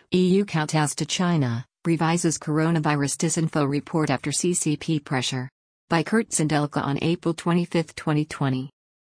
EU kowtows to China, revises coronavirus disinfo report after CCP pressure. By Kurt Zindelka on April 25, 2020.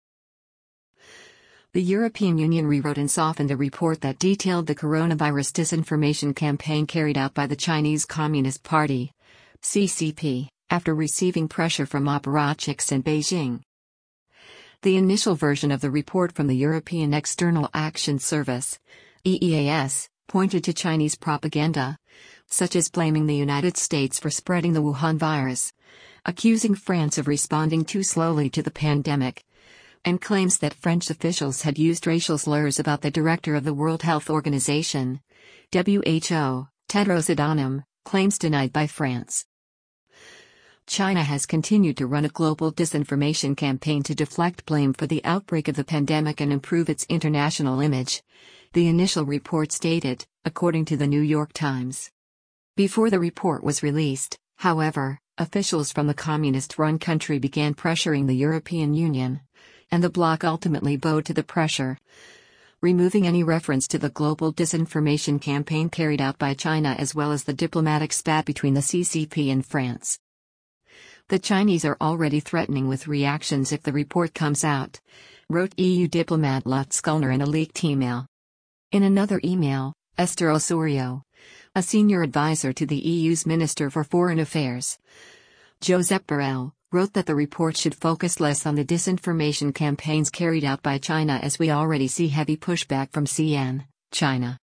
The European Union rewrote and softened a report that detailed the coronavirus disinformation campaign carried out by the Chinese Communist Party, CCP, after receiving pressure from apparatchiks in Beijing. The initial version of the report from the European External Action Service, EEAS, pointed to Chinese propaganda, such as blaming the United States for spreading the Wuhan virus, accusing France of responding too slowly to the pandemic, and claims that French officials had used racial slurs about the director of the World Health Organization, WHO, Tedros Adhanom, claims denied by France. China has continued to run a global disinformation campaign to deflect blame for the outbreak of the pandemic and improve its international image, the initial report stated, according to the New York Times. Before the report was released, however, officials from the communist-run country began pressuring the European Union, and the bloc ultimately bowed to the pressure, removing any reference to the global disinformation campaign carried out by China as well as the diplomatic spat between the CCP and France. The Chinese are already threatening with reactions if the report comes out, wrote EU diplomat Lutz Kullner in a leaked email. In another email, Esther Osorio, a senior advisor to the EU's Minister for Foreign Affairs, Josep Borrell, wrote that the report should focus less on the disinformation campaigns carried out by China as we already see heavy pushback from CN, China.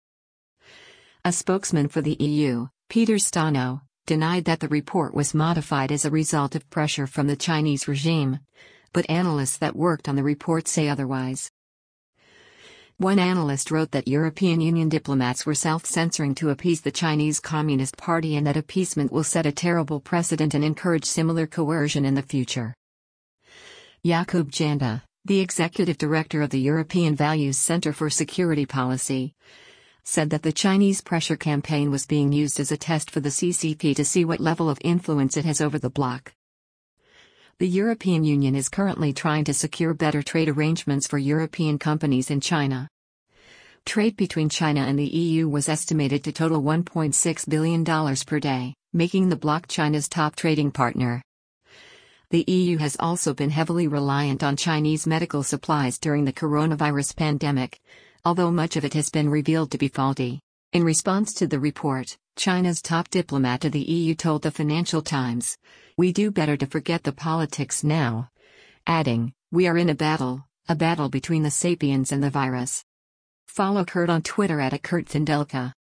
A spokesman for the EU, Peter Stano, denied that the report was modified as a result of pressure from the Chinese regime, but analysts that worked on the report say otherwise. One analyst wrote that European Union diplomats were self-censoring to appease the Chinese Communist Party and that appeasement will set a terrible precedent and encourage similar coercion in the future. Jakub Janda, the executive director of the European Values Center for Security Policy, said that the Chinese pressure campaign was being used as a test for the CCP to see what level of influence it has over the bloc. The European Union is currently trying to secure better trade arrangements for European companies in China. Trade between China and the EU was estimated to total $1.6 billion per day, making the bloc China's top trading partner. The EU has also been heavily reliant on Chinese medical supplies during the coronavirus pandemic, although much of it has been revealed to be faulty. In response to the report, China's top diplomat to the EU told the Financial Times, "We do better to forget the politics now," adding, "We are in a battle between the sapiens and the virus." Follow Kurt on Twitter @KurtZindelka.